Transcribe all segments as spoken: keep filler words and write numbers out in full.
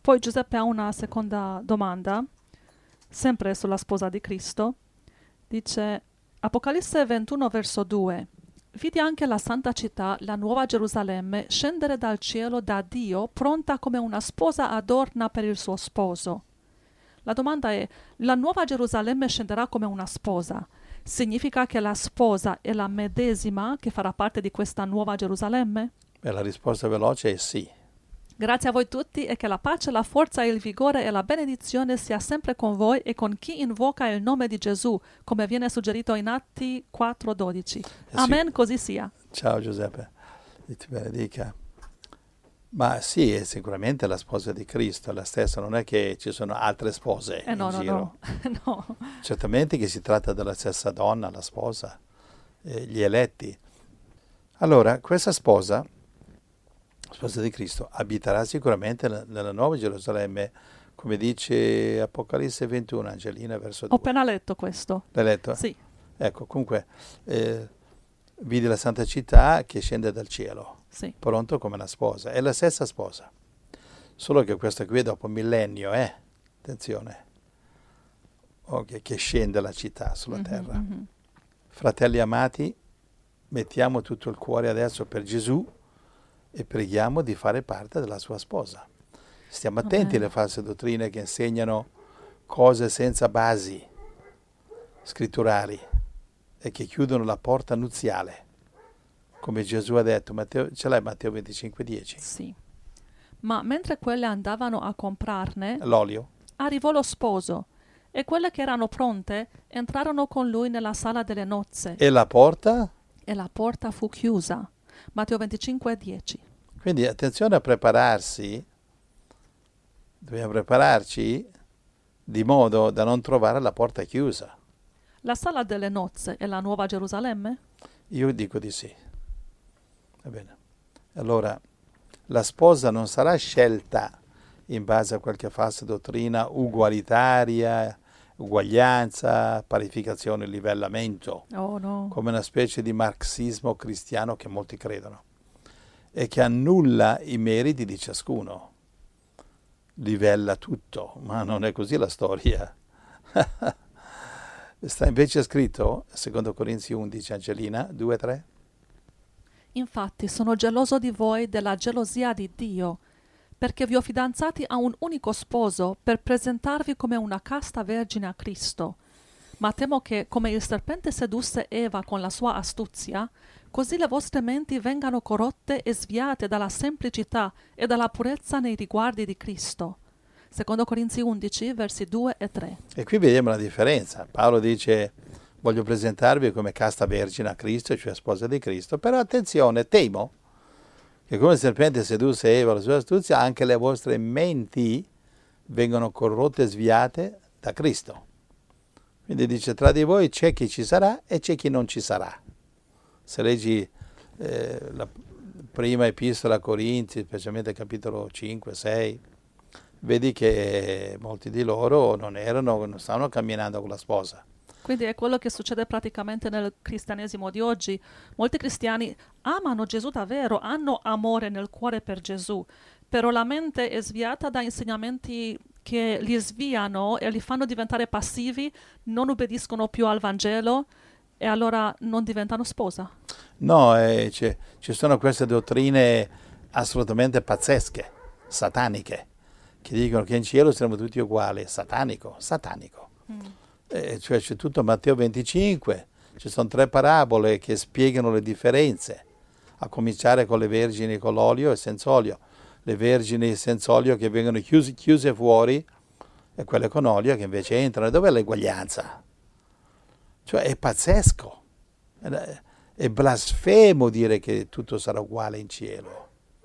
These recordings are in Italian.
Poi Giuseppe ha una seconda domanda, sempre sulla sposa di Cristo. Dice, Apocalisse ventuno, verso due. Vidi anche la santa città, la nuova Gerusalemme, scendere dal cielo da Dio, pronta come una sposa adorna per il suo sposo. La domanda è, la nuova Gerusalemme scenderà come una sposa. Significa che la sposa è la medesima che farà parte di questa nuova Gerusalemme? Beh, la risposta veloce è sì. Grazie a voi tutti e che la pace, la forza, il vigore e la benedizione sia sempre con voi e con chi invoca il nome di Gesù, come viene suggerito in Atti quattro dodici. Amen, sì. così sia. Ciao Giuseppe, Dio ti benedica. Ma sì, è sicuramente la sposa di Cristo, è la stessa, non è che ci sono altre spose Eh no, in no, giro. no, no. Certamente che si tratta della stessa donna, la sposa, eh, gli eletti. Allora, questa sposa, sposa di Cristo, abiterà sicuramente nella, nella nuova Gerusalemme, come dice Apocalisse ventuno, Angelina, verso due. Ho appena letto questo. L'hai letto? Sì. Ecco, comunque, eh, vidi la santa città che scende dal cielo. Sì. Pronto come una sposa, è la stessa sposa, solo che questa qui è dopo un millennio, eh? Attenzione, okay, che scende la città sulla Mm-hmm, terra. mm-hmm. Fratelli amati, mettiamo tutto il cuore adesso per Gesù e preghiamo di fare parte della sua sposa. Stiamo attenti Amen. alle false dottrine che insegnano cose senza basi scritturali e che chiudono la porta nuziale. Come Gesù ha detto, Matteo, ce l'hai Matteo venticinque dieci? Sì. Ma mentre quelle andavano a comprarne, L'olio. arrivò lo sposo, e quelle che erano pronte entrarono con lui nella sala delle nozze, E la porta? e la porta fu chiusa. Matteo venticinque dieci. Quindi attenzione a prepararsi, dobbiamo prepararci di modo da non trovare la porta chiusa. La sala delle nozze è la nuova Gerusalemme? Io dico di sì. Va bene. Allora, la sposa non sarà scelta in base a qualche falsa dottrina ugualitaria, uguaglianza, parificazione, livellamento, Oh no. come una specie di marxismo cristiano che molti credono, e che annulla i meriti di ciascuno, livella tutto, ma non è così la storia. Sta invece scritto, secondo Corinzi undici, Angelina, due tre. Infatti sono geloso di voi della gelosia di Dio, perché vi ho fidanzati a un unico sposo per presentarvi come una casta vergine a Cristo. Ma temo che, come il serpente sedusse Eva con la sua astuzia, così le vostre menti vengano corrotte e sviate dalla semplicità e dalla purezza nei riguardi di Cristo. Secondo Corinzi undici, versi due e tre. E qui vediamo la differenza. Paolo dice, voglio presentarvi come casta vergine a Cristo, cioè sposa di Cristo, però attenzione, temo che come il serpente sedusse Eva la sua astuzia, anche le vostre menti vengono corrotte e sviate da Cristo. Quindi dice, tra di voi c'è chi ci sarà e c'è chi non ci sarà. Se leggi eh, la prima epistola a Corinzi, specialmente capitolo cinque sei, vedi che molti di loro non erano, non stavano camminando con la sposa. Quindi è quello che succede praticamente nel cristianesimo di oggi. Molti cristiani amano Gesù davvero, hanno amore nel cuore per Gesù, però la mente è sviata da insegnamenti che li sviano e li fanno diventare passivi, non obbediscono più al Vangelo e allora non diventano sposa. No, eh, ci sono queste dottrine assolutamente pazzesche, sataniche, che dicono che in cielo saremo tutti uguali. Satanico, satanico. Mm. Eh, cioè c'è tutto Matteo venticinque, ci sono tre parabole che spiegano le differenze, a cominciare con le vergini con l'olio e senza olio. Le vergini senza olio che vengono chiuse, chiuse fuori e quelle con olio che invece entrano. Dov'è l'eguaglianza? Cioè è pazzesco, è blasfemo dire che tutto sarà uguale in cielo.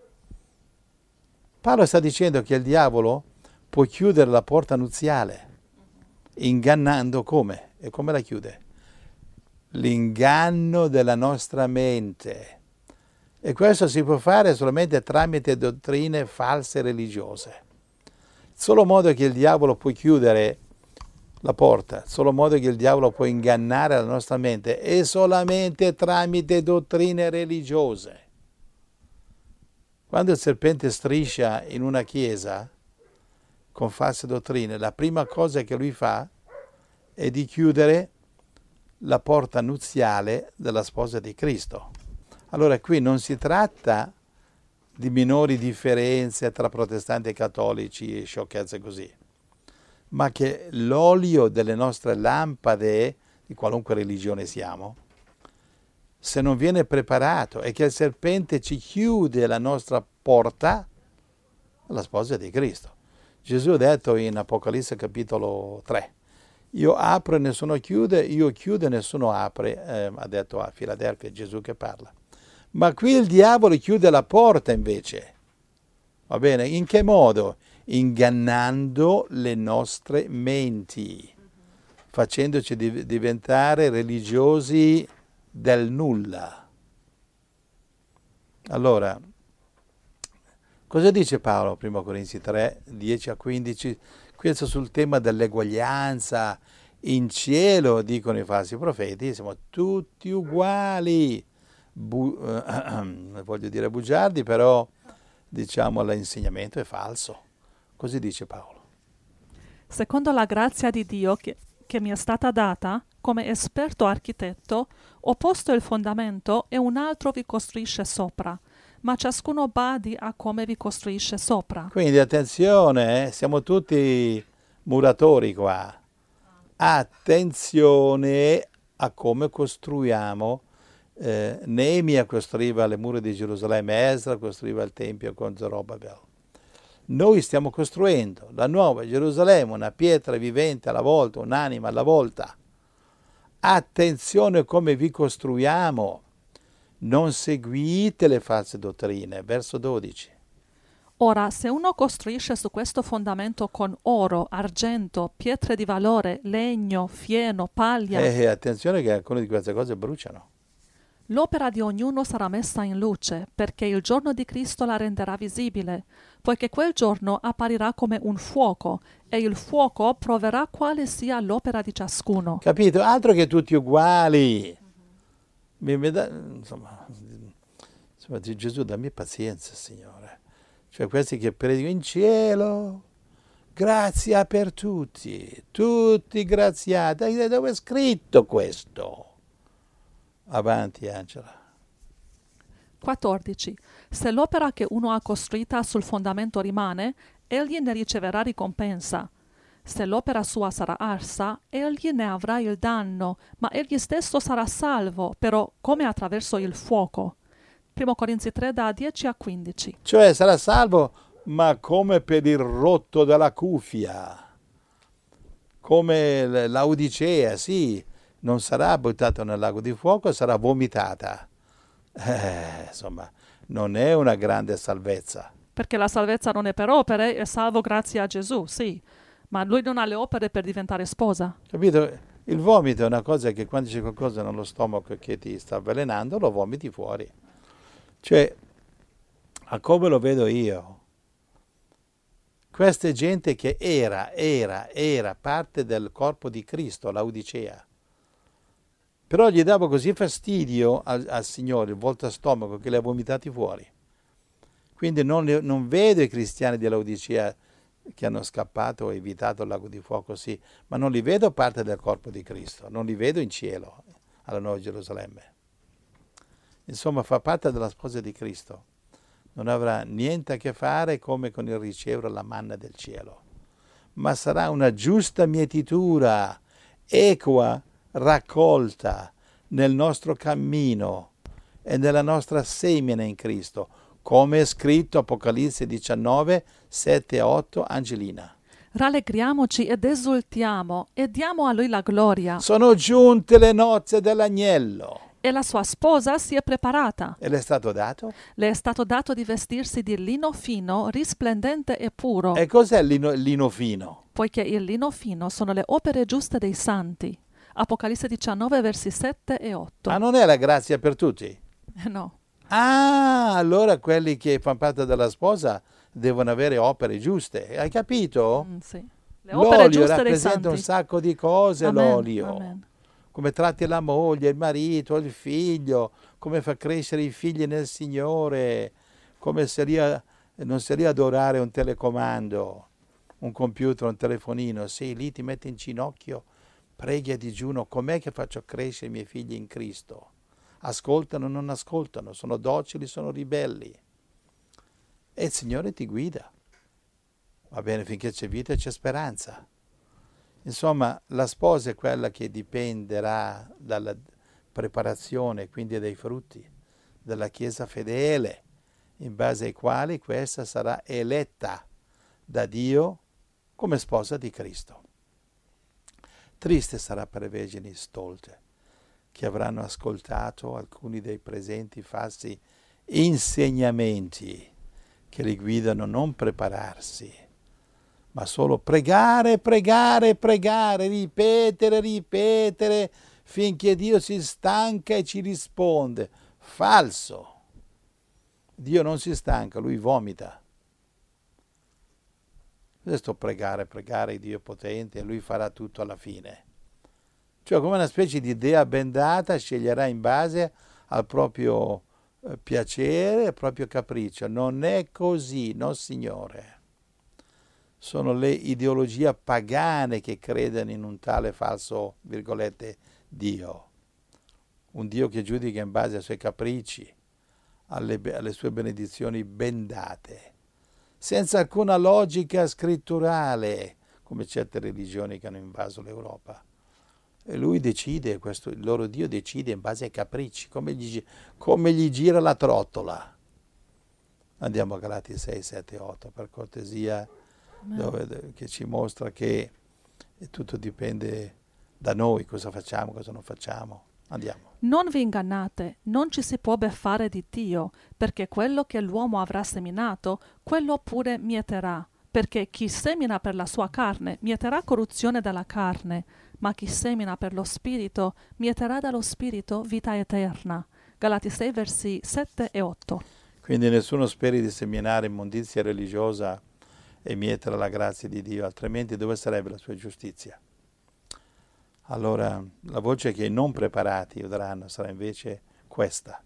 Paolo sta dicendo che il diavolo può chiudere la porta nuziale, ingannando come? E come la chiude? L'inganno della nostra mente. E questo si può fare solamente tramite dottrine false religiose. Il solo modo che il diavolo può chiudere la porta, il solo modo che il diavolo può ingannare la nostra mente è solamente tramite dottrine religiose. Quando il serpente striscia in una chiesa, con false dottrine, la prima cosa che lui fa è di chiudere la porta nuziale della sposa di Cristo. Allora qui non si tratta di minori differenze tra protestanti e cattolici e sciocchezze così, ma che l'olio delle nostre lampade, di qualunque religione siamo, se non viene preparato e che il serpente ci chiude la nostra porta alla sposa di Cristo. Gesù ha detto in Apocalisse capitolo tre, io apro e nessuno chiude, io chiudo e nessuno apre, eh, ha detto a Filadelfia, Gesù che parla. Ma qui il diavolo chiude la porta invece. Va bene? In che modo? Ingannando le nostre menti, facendoci div- diventare religiosi del nulla. Allora, cosa dice Paolo, primo Corinzi tre, dieci a quindici? Questo sul tema dell'eguaglianza. In cielo, dicono i falsi profeti, siamo tutti uguali. Bu- eh, voglio dire bugiardi, però diciamo l'insegnamento è falso. Così dice Paolo. Secondo la grazia di Dio che, che mi è stata data, come esperto architetto, ho posto il fondamento e un altro vi costruisce sopra, ma ciascuno badi a come vi costruisce sopra. Quindi attenzione, eh, siamo tutti muratori qua. Attenzione a come costruiamo. Eh, Neemia costruiva le mura di Gerusalemme, Esra costruiva il Tempio con Zorobabel. Noi stiamo costruendo la nuova Gerusalemme, una pietra vivente alla volta, un'anima alla volta. Attenzione come vi costruiamo, non seguite le false dottrine. Verso dodici. Ora, se uno costruisce su questo fondamento con oro, argento, pietre di valore, legno, fieno, paglia, E attenzione che alcune di queste cose bruciano. l'opera di ognuno sarà messa in luce, perché il giorno di Cristo la renderà visibile, poiché quel giorno apparirà come un fuoco, e il fuoco proverà quale sia l'opera di ciascuno. Capito? Altro che tutti uguali. Mi, mi da, insomma, insomma, Gesù, dammi pazienza, Signore. Cioè questi che predicano in cielo, grazia per tutti, tutti graziati. Dove è scritto questo? Avanti, Angela. quattordici. Se l'opera che uno ha costruita sul fondamento rimane, egli ne riceverà ricompensa. Se l'opera sua sarà arsa, egli ne avrà il danno, ma egli stesso sarà salvo, però come attraverso il fuoco. primo Corinzi tre da dieci a quindici. Cioè sarà salvo, ma come per il rotto della cuffia, come l'Odicea, sì, non sarà buttata nel lago di fuoco, sarà vomitata. Eh, insomma, non è una grande salvezza. Perché la salvezza non è per opere, è salvo grazie a Gesù, sì. Ma lui non ha le opere per diventare sposa. Capito? Il vomito è una cosa che quando c'è qualcosa nello stomaco che ti sta avvelenando, lo vomiti fuori. Cioè, a come lo vedo io, questa è gente che era, era, era parte del corpo di Cristo, l'Odicea. Però gli dava così fastidio al, al Signore, il volto a stomaco, che li ha vomitati fuori. Quindi non, non vedo i cristiani dell'Odicea che hanno scappato o evitato il lago di fuoco, sì, ma non li vedo parte del corpo di Cristo, non li vedo in cielo, alla Nuova Gerusalemme. Insomma, fa parte della sposa di Cristo. Non avrà niente a che fare come con il ricevere la manna del cielo, ma sarà una giusta mietitura, equa raccolta nel nostro cammino e nella nostra semine in Cristo, come è scritto Apocalisse diciannove, sette e otto, Angelina. Rallegriamoci ed esultiamo e diamo a lui la gloria. Sono giunte le nozze dell'agnello. E la sua sposa si è preparata. E le è stato dato? Le è stato dato di vestirsi di lino fino, risplendente e puro. E cos'è il lino, lino fino? Poiché il lino fino sono le opere giuste dei santi. Apocalisse diciannove, versi sette e otto. Ma non è la grazia per tutti? No. Ah, allora quelli che fanno parte della sposa devono avere opere giuste. Hai capito? Mm, sì. Le opere L'olio giuste dei rappresenta santi. un sacco di cose, Amen, l'olio. amen. Come tratti la moglie, il marito, il figlio, come fa crescere i figli nel Signore, come seria, non seria adorare un telecomando, un computer, un telefonino, sei lì, ti metti in ginocchio, preghi a digiuno, com'è che faccio crescere i miei figli in Cristo? Ascoltano o non ascoltano, sono docili, sono ribelli. E il Signore ti guida. Va bene, finché c'è vita c'è speranza. Insomma, la sposa è quella che dipenderà dalla preparazione, quindi dai frutti della Chiesa fedele, in base ai quali questa sarà eletta da Dio come sposa di Cristo. Triste sarà per le vergini stolte, che avranno ascoltato alcuni dei presenti falsi insegnamenti che li guidano a non prepararsi, ma solo pregare, pregare, pregare, ripetere, ripetere, finché Dio si stanca e ci risponde. Falso. Dio non si stanca, Lui vomita. Questo pregare, pregare, Dio potente, e Lui farà tutto alla fine. Cioè, come una specie di dea bendata, sceglierà in base al proprio eh, piacere, al proprio capriccio. Non è così, no Signore. Sono le ideologie pagane che credono in un tale falso, virgolette, Dio. Un Dio che giudica in base ai suoi capricci, alle, alle sue benedizioni bendate, senza alcuna logica scritturale, come certe religioni che hanno invaso l'Europa. E lui decide, questo, il loro Dio decide in base ai capricci, come gli, come gli gira la trottola. Andiamo a Galati sei, sette, otto, per cortesia, dove, che ci mostra che tutto dipende da noi, cosa facciamo, cosa non facciamo. Andiamo. Non vi ingannate, non ci si può beffare di Dio, perché quello che l'uomo avrà seminato, quello pure mieterà. Perché chi semina per la sua carne, mieterà corruzione dalla carne, ma chi semina per lo Spirito, mieterà dallo Spirito vita eterna. Galati sei, versi sette e otto. Quindi nessuno speri di seminare immondizia religiosa e mietere la grazia di Dio, altrimenti dove sarebbe la sua giustizia? Allora, la voce che i non preparati udranno sarà invece questa.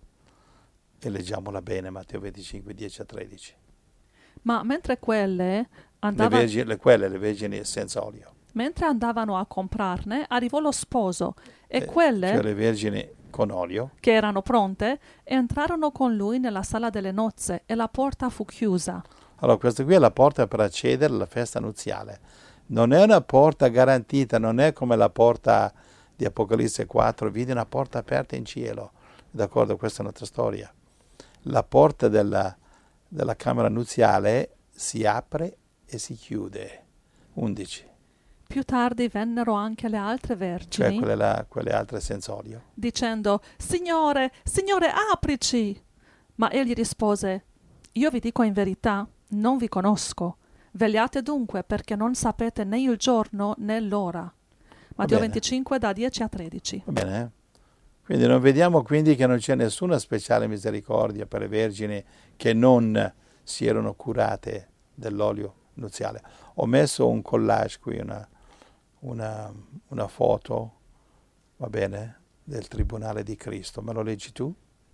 E leggiamola bene, Matteo venticinque, dieci a tredici. Ma mentre quelle andavano... Le vergini, le, quelle, le vergini senza olio. Mentre andavano a comprarne, arrivò lo sposo, e eh, quelle... Cioè le vergini con olio. Che erano pronte, entrarono con lui nella sala delle nozze, e la porta fu chiusa. Allora, questa qui è la porta per accedere alla festa nuziale. Non è una porta garantita, non è come la porta di Apocalisse quattro, vedi una porta aperta in cielo. D'accordo, questa è un'altra storia. La porta della, della camera nuziale si apre e si chiude. undici. Più tardi vennero anche le altre vergini, cioè quelle, là, quelle altre senza olio, dicendo: Signore, Signore, aprici! Ma egli rispose: Io vi dico in verità, non vi conosco. Vegliate dunque, perché non sapete né il giorno né l'ora. Matteo venticinque, da dieci a tredici. Va bene, eh? Quindi non vediamo quindi che non c'è nessuna speciale misericordia per le vergini che non si erano curate dell'olio nuziale. Ho messo un collage qui, una, una, una foto, va bene, del Tribunale di Cristo. Me lo leggi tu?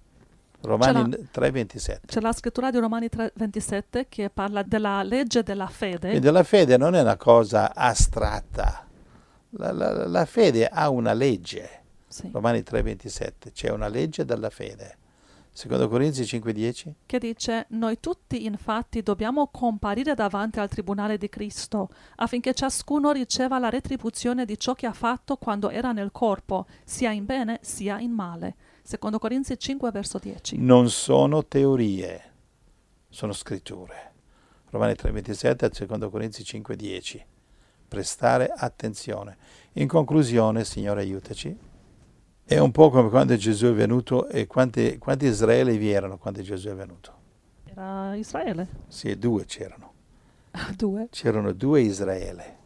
Romani tre ventisette. C'è la scrittura di Romani tre ventisette che parla della legge della fede. Quindi la fede non è una cosa astratta. La, la, la fede ha una legge. Sì. Romani tre ventisette. C'è una legge della fede. Secondo Corinzi cinque dieci. Che dice: Noi tutti infatti dobbiamo comparire davanti al Tribunale di Cristo, affinché ciascuno riceva la retribuzione di ciò che ha fatto quando era nel corpo, sia in bene sia in male. Secondo Corinzi cinque, verso dieci. Non sono teorie, sono scritture. Romani tre ventisette, secondo Corinzi cinque dieci. Prestare attenzione. In conclusione, Signore, aiutaci. È un po' come quando Gesù è venuto e quanti, quanti Israele vi erano quando Gesù è venuto? Era Israele. Sì, due c'erano. Due? C'erano due Israele.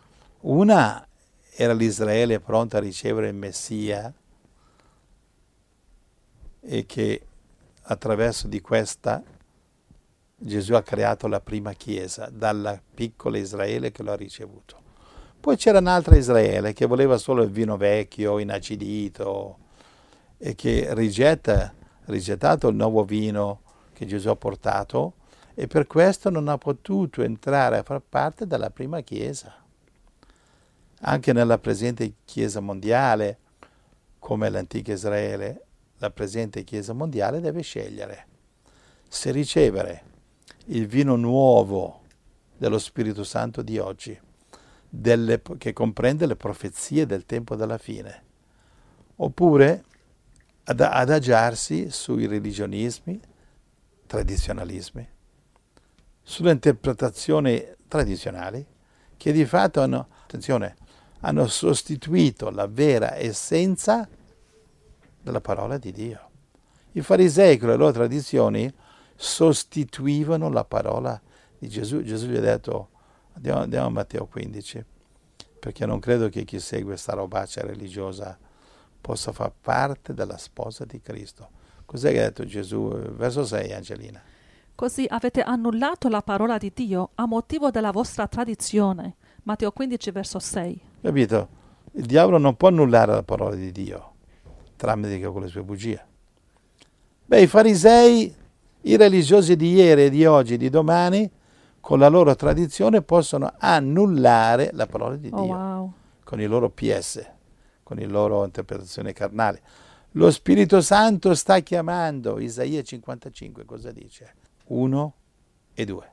Una era l'Israele pronta a ricevere il Messia, e che attraverso di questa Gesù ha creato la prima chiesa, dalla piccola Israele che lo ha ricevuto. Poi c'era un'altra Israele che voleva solo il vino vecchio, inacidito, e che rigetta, rigettato il nuovo vino che Gesù ha portato, e per questo non ha potuto entrare a far parte della prima Chiesa. Anche nella presente Chiesa mondiale, come l'antica Israele, la presente Chiesa mondiale deve scegliere se ricevere il vino nuovo dello Spirito Santo di oggi, delle, che comprende le profezie del tempo della fine, oppure ad, adagiarsi sui religionismi, tradizionalismi, sulle interpretazioni tradizionali che di fatto hanno, attenzione, hanno sostituito la vera essenza della parola di Dio. I farisei con le loro tradizioni sostituivano la parola di Gesù. Gesù gli ha detto, andiamo, andiamo a Matteo quindici, perché non credo che chi segue questa robaccia religiosa possa far parte della sposa di Cristo. Cos'è che ha detto Gesù? Verso sei, Angelina. Così avete annullato la parola di Dio a motivo della vostra tradizione. Matteo quindici, verso sei. Capito? Il diavolo non può annullare la parola di Dio tramite con le sue bugie. Beh, i farisei, i religiosi di ieri e di oggi, di domani, con la loro tradizione possono annullare la parola di Dio, Oh, wow. con i loro P S, con le loro interpretazioni carnali. Lo Spirito Santo sta chiamando, Isaia cinquantacinque, cosa dice? Uno e due.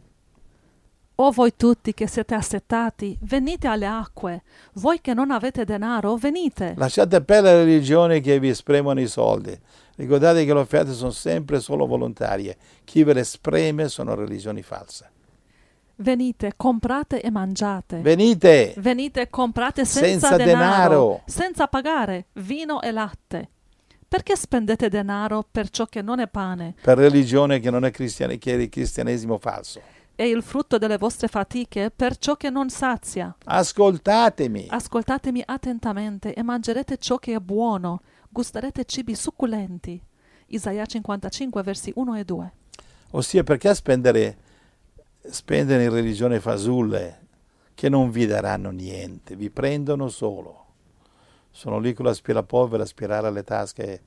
O voi tutti che siete assetati, venite alle acque. Voi che non avete denaro, venite. Lasciate perdere le religioni che vi spremono i soldi. Ricordate che le offerte sono sempre solo volontarie. Chi ve le spreme sono religioni false. Venite, comprate e mangiate. Venite! Venite, comprate senza, Senza denaro, denaro. senza pagare, vino e latte. Perché spendete denaro per ciò che non è pane Per religione che non è cristiana, che è il cristianesimo falso. e il frutto delle vostre fatiche per ciò che non sazia? Ascoltatemi. Ascoltatemi attentamente e mangerete ciò che è buono, gusterete cibi succulenti. Isaia cinquantacinque, versi uno e due. Ossia, perché spendere, spendere in religione fasulle che non vi daranno niente, vi prendono solo. Sono lì con l'aspirapolvere a aspirare alle tasche,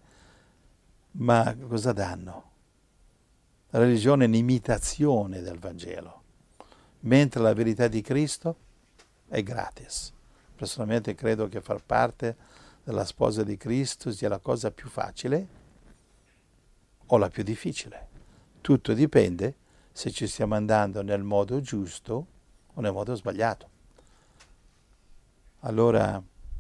ma cosa danno? La religione è un'imitazione del Vangelo, mentre la verità di Cristo è gratis. Personalmente credo che far parte della sposa di Cristo sia la cosa più facile o la più difficile. Tutto dipende se ci stiamo andando nel modo giusto o nel modo sbagliato. Allora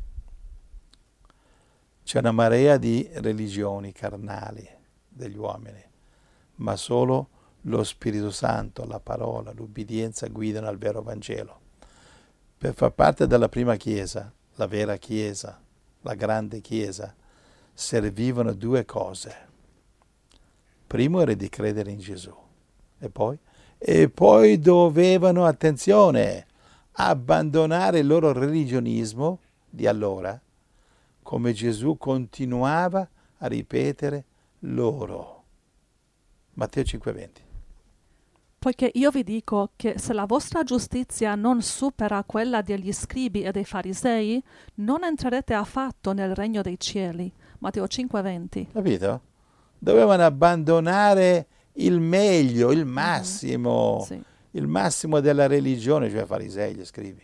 c'è una marea di religioni carnali degli uomini, ma solo lo Spirito Santo, la parola, l'ubbidienza guidano al vero Vangelo. Per far parte della prima Chiesa, la vera Chiesa, la grande Chiesa, servivano due cose. Primo era di credere in Gesù e poi, e poi dovevano, attenzione, abbandonare il loro religionismo di allora, come Gesù continuava a ripetere loro. Matteo cinque venti. Poiché io vi dico che se la vostra giustizia non supera quella degli scribi e dei farisei, non entrerete affatto nel regno dei cieli. Matteo cinque venti. Capito? Dovevano abbandonare il meglio, il massimo, Sì. il massimo della religione, cioè farisei, gli scribi.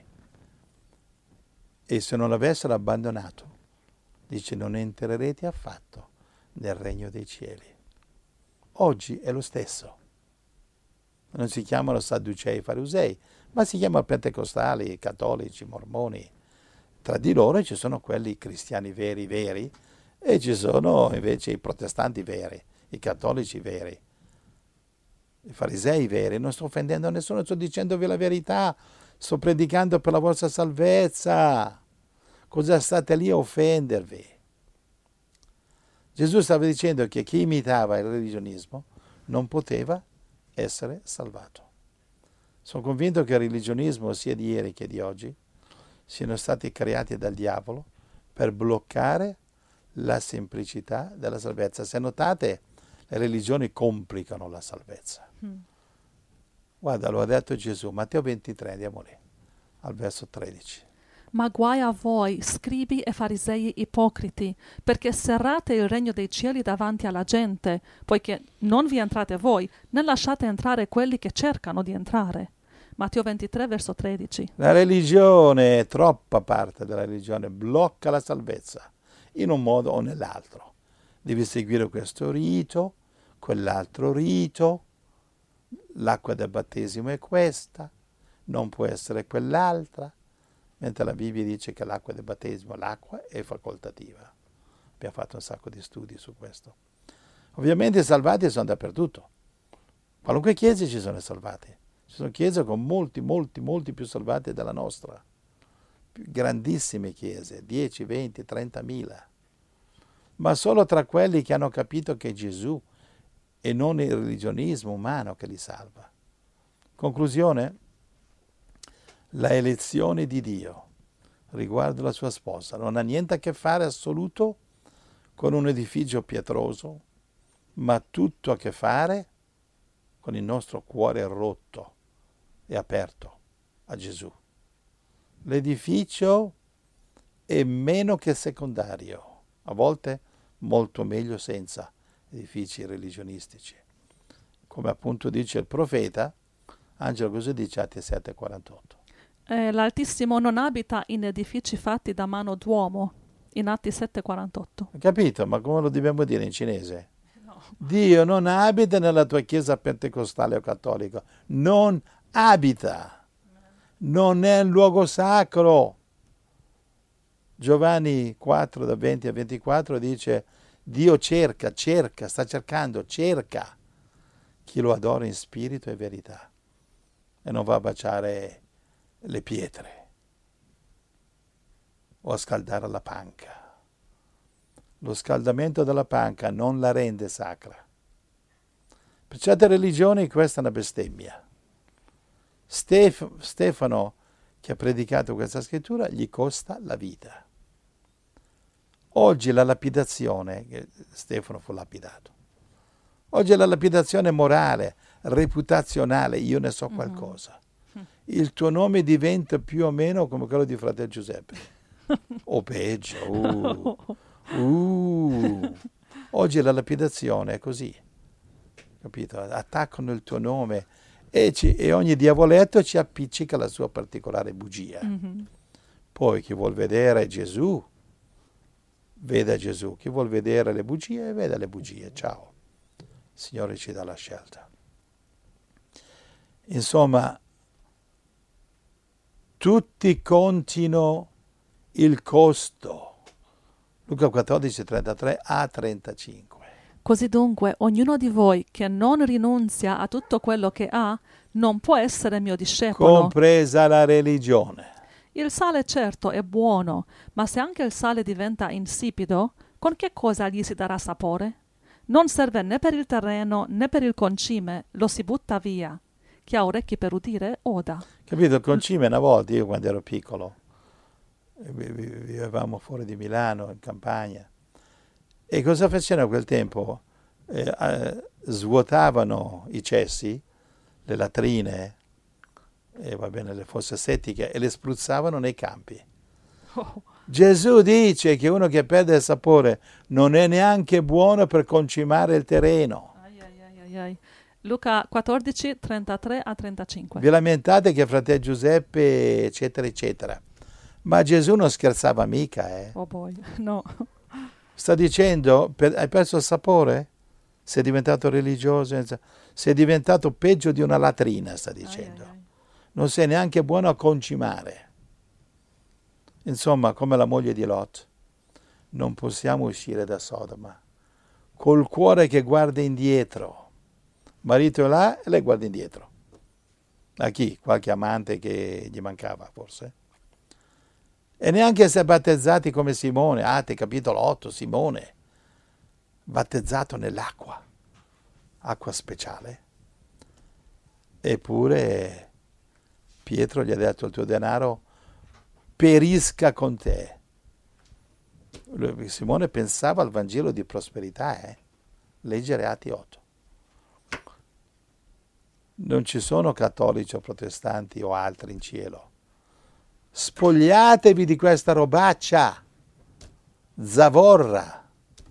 E se non l'avessero abbandonato, dice, non entrerete affatto nel regno dei cieli. Oggi è lo stesso. Non si chiamano sadducei, farisei, ma si chiamano pentecostali, cattolici, mormoni. Tra di loro ci sono quelli cristiani veri, veri, e ci sono invece i protestanti veri, i cattolici veri, i farisei veri. Non sto offendendo nessuno, sto dicendovi la verità, sto predicando per la vostra salvezza. Cosa state lì a offendervi? Gesù stava dicendo che chi imitava il religionismo non poteva essere salvato. Sono convinto che il religionismo, sia di ieri che di oggi, siano stati creati dal diavolo per bloccare la semplicità della salvezza. Se notate, le religioni complicano la salvezza. Mm. Guarda, lo ha detto Gesù, Matteo ventitré, andiamo lì, al verso tredici. Ma guai a voi, scribi e farisei ipocriti, perché serrate il regno dei cieli davanti alla gente, poiché non vi entrate voi, né lasciate entrare quelli che cercano di entrare. Matteo ventitré, verso tredici. La religione, troppa parte della religione, blocca la salvezza, in un modo o nell'altro. Devi seguire questo rito, quell'altro rito, l'acqua del battesimo è questa, non può essere quell'altra, mentre la Bibbia dice che l'acqua del battesimo, l'acqua è facoltativa. Abbiamo fatto un sacco di studi su questo. Ovviamente i salvati sono dappertutto. Qualunque chiesa ci sono i salvati. Ci sono chiese con molti, molti, molti più salvati della nostra. Grandissime chiese, dieci, venti, trentamila. Ma solo tra quelli che hanno capito che è Gesù e non il religionismo umano che li salva. Conclusione? La elezione di Dio riguardo la sua sposa non ha niente a che fare assoluto con un edificio pietroso, ma tutto a che fare con il nostro cuore rotto e aperto a Gesù. L'edificio è meno che secondario, a volte molto meglio senza edifici religionistici. Come appunto dice il profeta, Angelo così dice Atti sette quarantotto. Eh, L'Altissimo non abita in edifici fatti da mano d'uomo, in Atti sette quarantotto. Hai capito? Ma come lo dobbiamo dire in cinese? No. Dio non abita nella tua chiesa pentecostale o cattolica, non abita, non è un luogo sacro. Giovanni quattro, da venti a ventiquattro dice, Dio cerca, cerca, sta cercando, cerca chi lo adora in spirito e verità e non va a baciare le pietre o a scaldare la panca. Lo scaldamento della panca non la rende sacra. Per certe religioni questa è una bestemmia. Stef- Stefano, che ha predicato questa scrittura, gli costa la vita. Oggi la lapidazione, Stefano fu lapidato, oggi la lapidazione morale, reputazionale, io ne so qualcosa. Mm-hmm. Il tuo nome diventa più o meno come quello di fratello Giuseppe, o peggio. Uh, uh. Oggi la lapidazione è così, capito? Attaccano il tuo nome e, ci, e ogni diavoletto ci appiccica la sua particolare bugia. Mm-hmm. Poi chi vuol vedere Gesù, veda Gesù. Chi vuol vedere le bugie, veda le bugie. Ciao. Il Signore ci dà la scelta. Insomma, tutti contino il costo. Luca quattordici, trentatré a trentacinque. Così dunque, ognuno di voi che non rinunzia a tutto quello che ha, non può essere mio discepolo. Compresa la religione. Il sale certo è buono, ma se anche il sale diventa insipido, con che cosa gli si darà sapore? Non serve né per il terreno né per il concime, lo si butta via. Chi ha orecchi per udire, oda. Capito? Il concime una volta, io quando ero piccolo, vivevamo fuori di Milano, in campagna, e cosa facevano a quel tempo? Eh, eh, svuotavano i cessi, le latrine, e va bene, le fosse settiche, e le spruzzavano nei campi. Oh. Gesù dice che uno che perde il sapore non è neanche buono per concimare il terreno. Ai, ai, ai, ai. Luca quattordici, trentatré a trentacinque. Vi lamentate che fratello Giuseppe, eccetera, eccetera. Ma Gesù non scherzava mica, eh. Oh boy, no. Sta dicendo, per, hai perso il sapore? Sei diventato religioso? Sei diventato peggio di una latrina, sta dicendo. Ai, ai, ai. Non sei neanche buono a concimare. Insomma, come la moglie di Lot, non possiamo uscire da Sodoma col cuore che guarda indietro. Marito è là e lei guarda indietro. A chi? Qualche amante che gli mancava, forse? E neanche essere battezzati come Simone, Atti capitolo otto, Simone, battezzato nell'acqua, acqua speciale. Eppure Pietro gli ha detto: il tuo denaro perisca con te. Simone pensava al Vangelo di prosperità, eh? Leggere Atti otto. Non ci sono cattolici o protestanti o altri in cielo. Spogliatevi di questa robaccia, zavorra.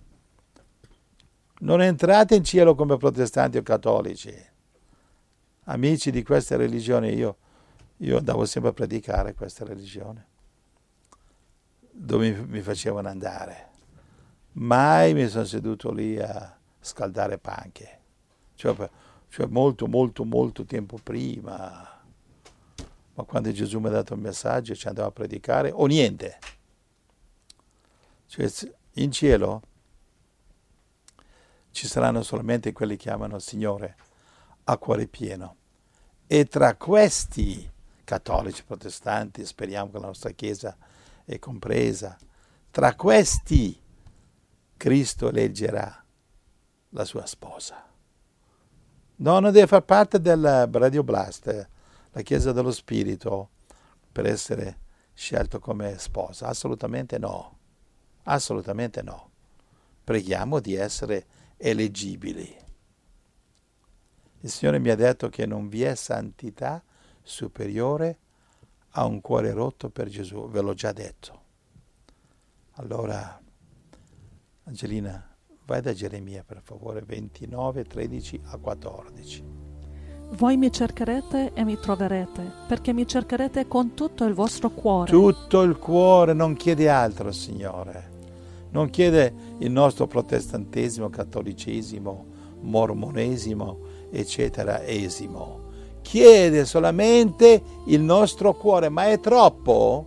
Non entrate in cielo come protestanti o cattolici. Amici di queste religioni, io, io andavo sempre a predicare questa religione, dove mi, mi facevano andare. Mai mi sono seduto lì a scaldare panche. Cioè, cioè molto, molto, molto tempo prima. Ma quando Gesù mi ha dato il messaggio ci andavo a predicare, o niente. Cioè, in cielo ci saranno solamente quelli che chiamano il Signore a cuore pieno. E tra questi cattolici, protestanti, speriamo che la nostra Chiesa è compresa, tra questi Cristo eleggerà la sua sposa. No, non deve far parte del Radio Blast, la Chiesa dello Spirito, per essere scelto come sposa. Assolutamente no. Assolutamente no. Preghiamo di essere eleggibili. Il Signore mi ha detto che non vi è santità superiore a un cuore rotto per Gesù. Ve l'ho già detto. Allora, Angelina, vai da Geremia, per favore, ventinove, tredici a quattordici. Voi mi cercherete e mi troverete, perché mi cercherete con tutto il vostro cuore. Tutto il cuore, non chiede altro, Signore. Non chiede il nostro protestantesimo, cattolicesimo, mormonesimo, eccetera, esimo. Chiede solamente il nostro cuore, ma è troppo?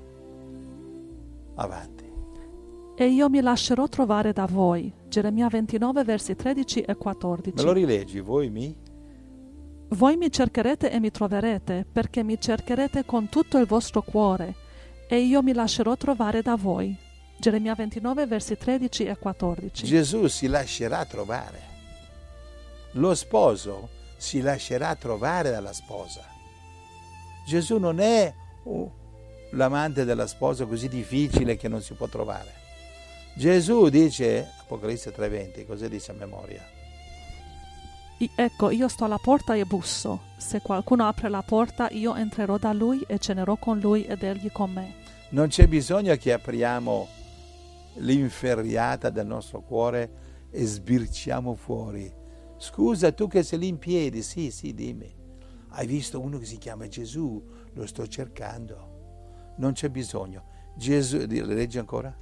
Avanti. E io mi lascerò trovare da voi. Geremia ventinove, versi tredici e quattordici. Me lo rileggi, voi mi? Voi mi cercherete e mi troverete, perché mi cercherete con tutto il vostro cuore, e io mi lascerò trovare da voi. Geremia ventinove, versi tredici e quattordici. Gesù si lascerà trovare. Lo sposo si lascerà trovare dalla sposa. Gesù non è uh, l'amante della sposa così difficile che non si può trovare. Gesù dice, Apocalisse tre venti, cosa dice a memoria? I- ecco, io sto alla porta e busso. Se qualcuno apre la porta, io entrerò da lui e cenerò con lui ed egli con me. Non c'è bisogno che apriamo l'inferriata del nostro cuore e sbirciamo fuori. Scusa, tu che sei lì in piedi, sì, sì, dimmi. Hai visto uno che si chiama Gesù? Lo sto cercando. Non c'è bisogno. Gesù, leggi ancora?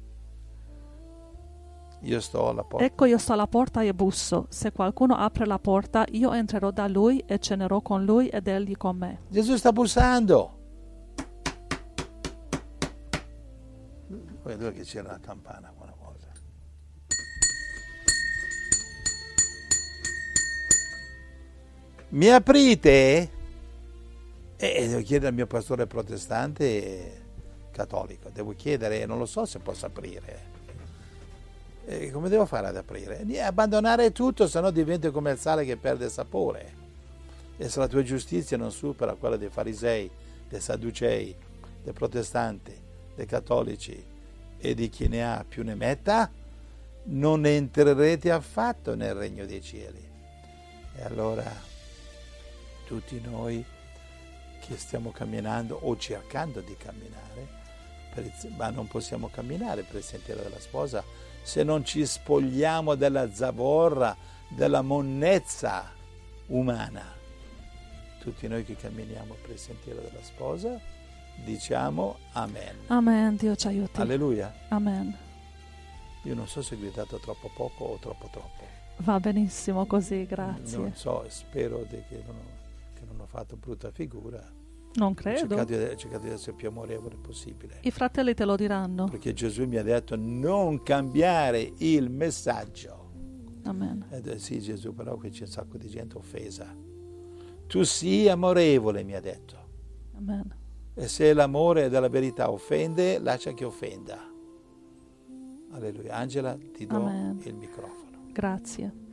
Io sto alla porta. Ecco, io sto alla porta e busso. Se qualcuno apre la porta, io entrerò da lui e cenerò con lui ed egli con me. Gesù sta bussando. Poi dove che c'era la campana una volta? Mi aprite? E devo chiedere al mio pastore protestante cattolico. Devo chiedere, non lo so se posso aprire. E come devo fare ad aprire? Abbandonare tutto, sennò divento come il sale che perde sapore. E se la tua giustizia non supera quella dei farisei, dei sadducei, dei protestanti, dei cattolici e di chi ne ha più ne metta, non entrerete affatto nel regno dei cieli. E allora tutti noi che stiamo camminando o cercando di camminare, per il, ma non possiamo camminare per il sentiero della sposa se non ci spogliamo della zavorra, della monnezza umana. Tutti noi che camminiamo per il sentiero della sposa diciamo amen. Amen, Dio ci aiuti. Alleluia. Amen. Io non so se ho gridato troppo poco o troppo troppo. Va benissimo così, grazie. Non so, spero di che, non ho, che non ho fatto brutta figura. Non Ho credo. cercato, di, ho cercato di essere più amorevole possibile. I fratelli te lo diranno. Perché Gesù mi ha detto non cambiare il messaggio. Amen. Eh, sì, Gesù, però qui c'è un sacco di gente offesa. Tu sii amorevole, mi ha detto. Amen. E se l'amore della verità offende, lascia che offenda. Alleluia. Angela, ti do Amen. il microfono. Grazie.